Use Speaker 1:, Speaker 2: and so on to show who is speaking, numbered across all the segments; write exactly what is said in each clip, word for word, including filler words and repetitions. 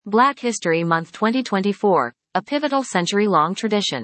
Speaker 1: Black History Month twenty twenty-four, a pivotal century-long tradition.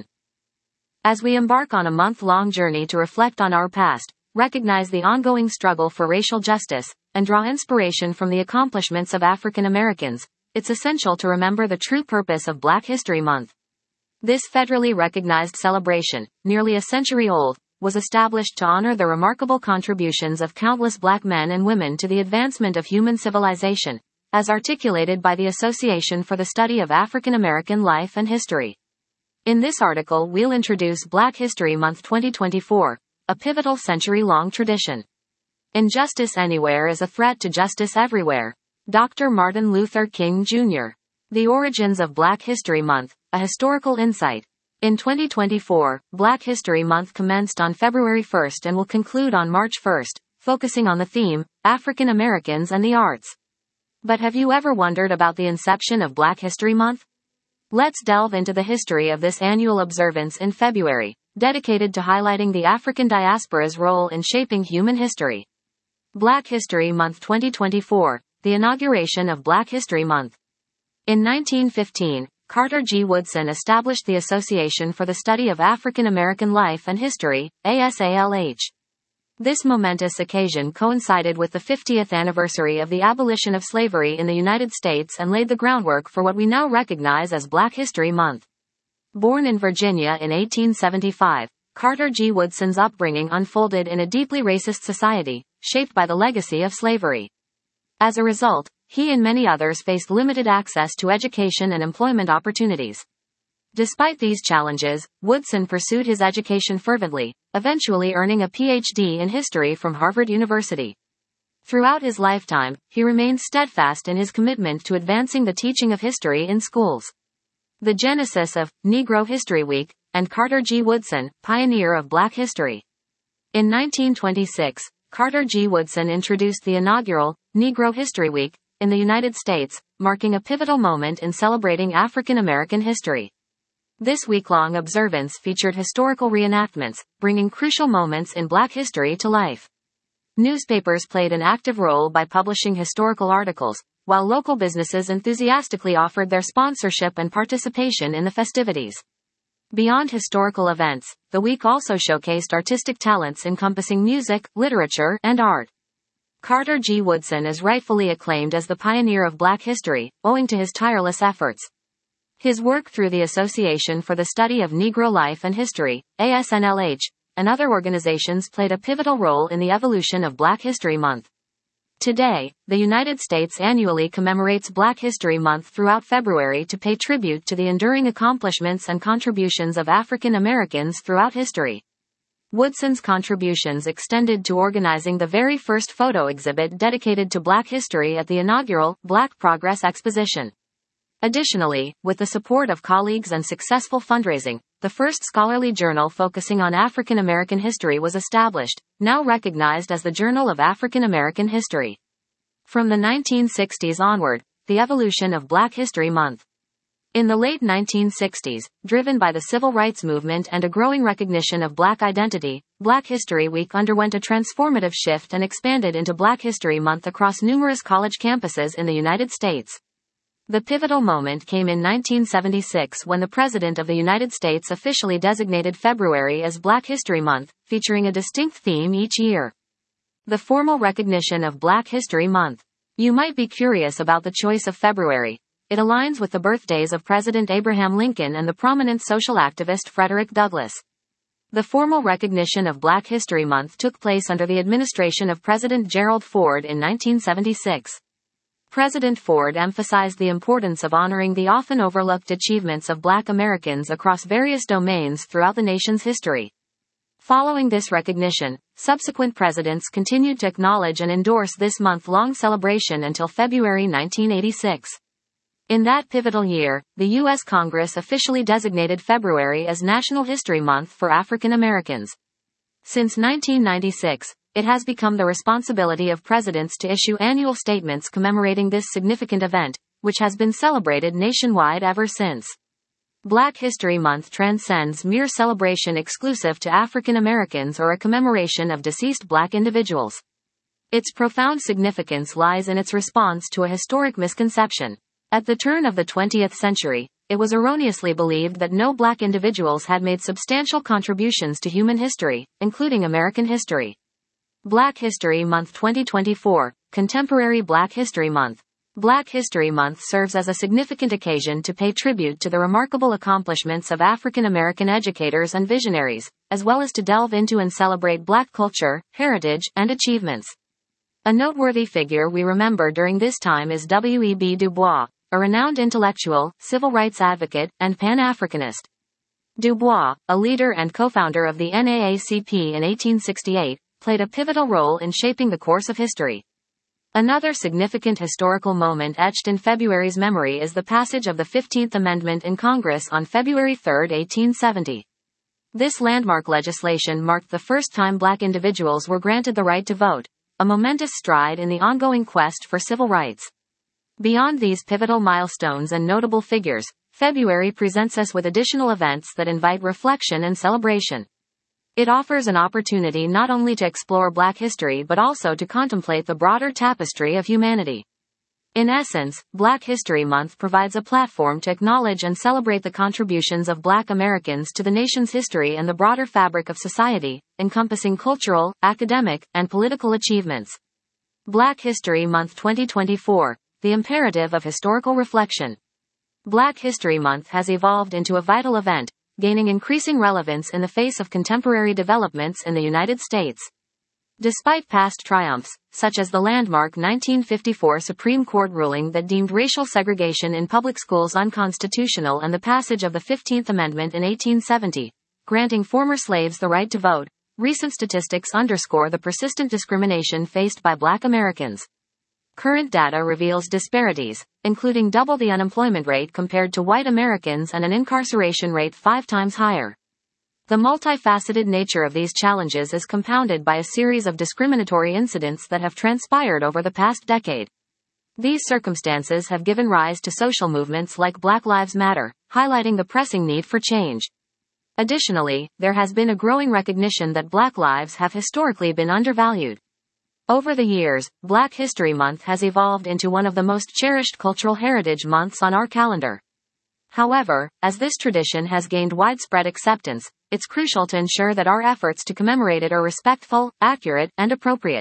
Speaker 1: As we embark on a month-long journey to reflect on our past, recognize the ongoing struggle for racial justice, and draw inspiration from the accomplishments of African Americans, it's essential to remember the true purpose of Black History Month. This federally recognized celebration, nearly a century old, was established to honor the remarkable contributions of countless Black men and women to the advancement of human civilization, as articulated by the Association for the Study of African American Life and History. In this article, we'll introduce Black History Month twenty twenty-four, a pivotal century-long tradition. Injustice anywhere is a threat to justice everywhere. Doctor Martin Luther King Junior The origins of Black History Month, a historical insight. In twenty twenty-four, Black History Month commenced on February first and will conclude on March first, focusing on the theme, African Americans and the Arts. But have you ever wondered about the inception of Black History Month? Let's delve into the history of this annual observance in February, dedicated to highlighting the African diaspora's role in shaping human history. Black History Month twenty twenty-four, the inauguration of Black History Month. In nineteen fifteen, Carter G. Woodson established the Association for the Study of African American Life and History, A S A L H. This momentous occasion coincided with the fiftieth anniversary of the abolition of slavery in the United States and laid the groundwork for what we now recognize as Black History Month. Born in Virginia in eighteen seventy-five, Carter G. Woodson's upbringing unfolded in a deeply racist society, shaped by the legacy of slavery. As a result, he and many others faced limited access to education and employment opportunities. Despite these challenges, Woodson pursued his education fervently, eventually earning a P H D in history from Harvard University. Throughout his lifetime, he remained steadfast in his commitment to advancing the teaching of history in schools. The genesis of Negro History Week, and Carter G. Woodson, pioneer of Black history. In nineteen twenty-six, Carter G. Woodson introduced the inaugural Negro History Week in the United States, marking a pivotal moment in celebrating African American history. This week-long observance featured historical reenactments, bringing crucial moments in Black history to life. Newspapers played an active role by publishing historical articles, while local businesses enthusiastically offered their sponsorship and participation in the festivities. Beyond historical events, the week also showcased artistic talents encompassing music, literature, and art. Carter G. Woodson is rightfully acclaimed as the pioneer of Black history, owing to his tireless efforts. His work through the Association for the Study of Negro Life and History, A S N L H, and other organizations played a pivotal role in the evolution of Black History Month. Today, the United States annually commemorates Black History Month throughout February to pay tribute to the enduring accomplishments and contributions of African Americans throughout history. Woodson's contributions extended to organizing the very first photo exhibit dedicated to Black history at the inaugural Black Progress Exposition. Additionally, with the support of colleagues and successful fundraising, the first scholarly journal focusing on African American history was established, now recognized as the Journal of African American History. From the nineteen sixties onward, the evolution of Black History Month. In the late nineteen sixties, driven by the civil rights movement and a growing recognition of Black identity, Black History Week underwent a transformative shift and expanded into Black History Month across numerous college campuses in the United States. The pivotal moment came in nineteen seventy-six when the President of the United States officially designated February as Black History Month, featuring a distinct theme each year. The formal recognition of Black History Month. You might be curious about the choice of February. It aligns with the birthdays of President Abraham Lincoln and the prominent social activist Frederick Douglass. The formal recognition of Black History Month took place under the administration of President Gerald Ford in nineteen seventy-six. President Ford emphasized the importance of honoring the often overlooked achievements of Black Americans across various domains throughout the nation's history. Following this recognition, subsequent presidents continued to acknowledge and endorse this month-long celebration until February nineteen eighty-six. In that pivotal year, the U S Congress officially designated February as National History Month for African Americans. Since nineteen ninety-six, it has become the responsibility of presidents to issue annual statements commemorating this significant event, which has been celebrated nationwide ever since. Black History Month transcends mere celebration exclusive to African Americans or a commemoration of deceased Black individuals. Its profound significance lies in its response to a historic misconception. At the turn of the twentieth century, it was erroneously believed that no black individuals had made substantial contributions to human history, including American history. Black History Month twenty twenty-four, Contemporary Black History Month. Black History Month serves as a significant occasion to pay tribute to the remarkable accomplishments of African American educators and visionaries, as well as to delve into and celebrate Black culture, heritage, and achievements. A noteworthy figure we remember during this time is W E B Du Bois, a renowned intellectual, civil rights advocate, and Pan-Africanist. Du Bois, a leader and co-founder of the N double A C P in eighteen sixty-eight, played a pivotal role in shaping the course of history. Another significant historical moment etched in February's memory is the passage of the fifteenth Amendment in Congress on February third, eighteen seventy. This landmark legislation marked the first time black individuals were granted the right to vote, a momentous stride in the ongoing quest for civil rights. Beyond these pivotal milestones and notable figures, February presents us with additional events that invite reflection and celebration. It offers an opportunity not only to explore Black history but also to contemplate the broader tapestry of humanity. In essence, Black History Month provides a platform to acknowledge and celebrate the contributions of Black Americans to the nation's history and the broader fabric of society, encompassing cultural, academic, and political achievements. Black History Month twenty twenty-four, the imperative of historical reflection. Black History Month has evolved into a vital event, gaining increasing relevance in the face of contemporary developments in the United States. Despite past triumphs, such as the landmark nineteen fifty-four Supreme Court ruling that deemed racial segregation in public schools unconstitutional and the passage of the fifteenth Amendment in eighteen seventy, granting former slaves the right to vote, recent statistics underscore the persistent discrimination faced by Black Americans. Current data reveals disparities, including double the unemployment rate compared to white Americans and an incarceration rate five times higher. The multifaceted nature of these challenges is compounded by a series of discriminatory incidents that have transpired over the past decade. These circumstances have given rise to social movements like Black Lives Matter, highlighting the pressing need for change. Additionally, there has been a growing recognition that Black lives have historically been undervalued. Over the years, Black History Month has evolved into one of the most cherished cultural heritage months on our calendar. However, as this tradition has gained widespread acceptance, it's crucial to ensure that our efforts to commemorate it are respectful, accurate, and appropriate.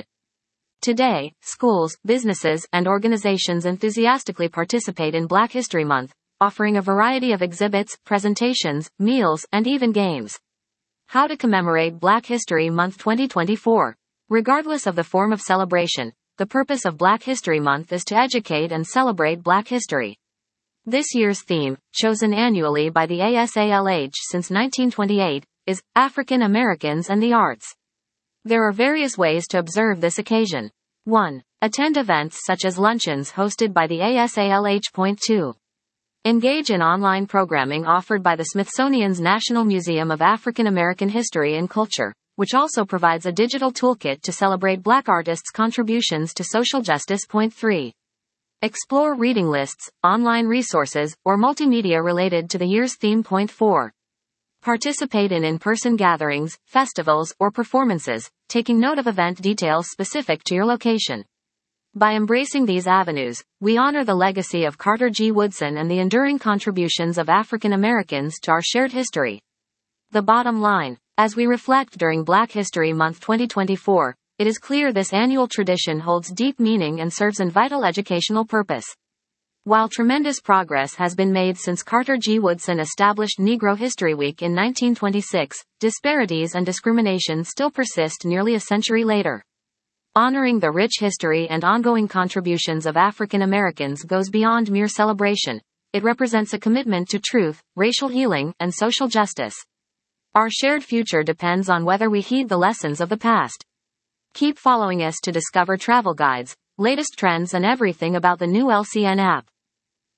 Speaker 1: Today, schools, businesses, and organizations enthusiastically participate in Black History Month, offering a variety of exhibits, presentations, meals, and even games. How to commemorate Black History Month twenty twenty-four. Regardless of the form of celebration, the purpose of Black History Month is to educate and celebrate Black history. This year's theme, chosen annually by the A S A L H since nineteen twenty-eight, is African Americans and the Arts. There are various ways to observe this occasion. one. Attend events such as luncheons hosted by the A S A L H. two. Engage in online programming offered by the Smithsonian's National Museum of African American History and Culture, which also provides a digital toolkit to celebrate Black artists' contributions to social justice. three. Explore reading lists, online resources, or multimedia related to the year's theme. four. Participate in in-person gatherings, festivals, or performances, taking note of event details specific to your location. By embracing these avenues, we honor the legacy of Carter G. Woodson and the enduring contributions of African Americans to our shared history. The bottom line. As we reflect during Black History Month twenty twenty-four, it is clear this annual tradition holds deep meaning and serves a vital educational purpose. While tremendous progress has been made since Carter G. Woodson established Negro History Week in nineteen twenty-six, disparities and discrimination still persist nearly a century later. Honoring the rich history and ongoing contributions of African Americans goes beyond mere celebration. It represents a commitment to truth, racial healing, and social justice. Our shared future depends on whether we heed the lessons of the past. Keep following us to discover travel guides, latest trends, and everything about the new L C N app.